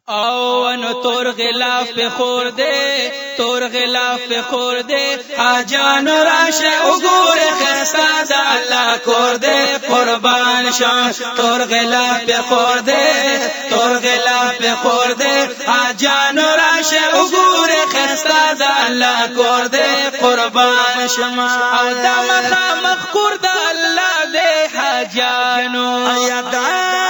او نو تور غلاف په خور دے تور غلاف په خور دے حاجان راشه وګوره خستا د الله کور دے قربان شاه تور غلاف په خور دے تور غلاف په خور دے حاجان راشه وګوره خستا د الله کور دے قربان شمه او د مخ کور د الله دے حاجانو ایدا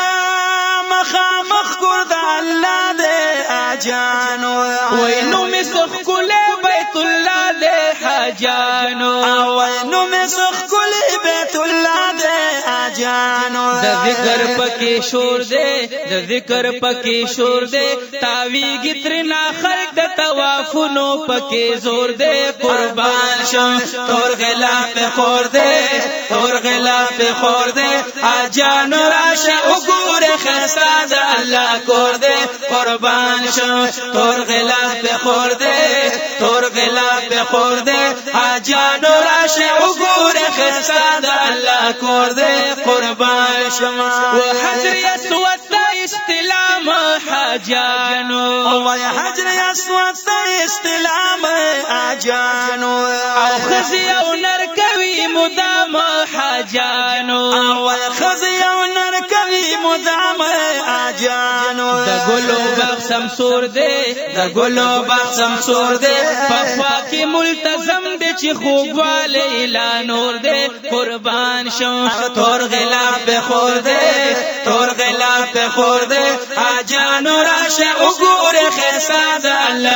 مخ کور د الله جانو وینو مسخ کله بیت الله دے حاجانو وینو مسخ کله بیت الله دے جانو د ذکر پکې شور دے د ذکر پکې شور دے تاویږي ترنا خلق د توافونو پکې زور دے قربان شم تور غلاف خور دے تور غلاف خور دے حاجانو راشه وګوره خستا د الله کور دے قربان شم تور غلاف خور دے تور غلاف خور دے حاجانو راشه وګوره خستا د الله کور دے قربان شما وحجر اسود استلام حاجانو وحجر اسود استلام حاجانو او خزي او نر کوي مدام حاجانو او خزي او نر کوي مدام حاجانو د ګلو بخسم سور دے د ګلو بخسم سور دے پخوا کې ملتزم دے چې خوبواله اعلان نور دے قربان شو تور غلاف خور دے تور غلاف خور دے حاجانو راشه وګوره خستا د الله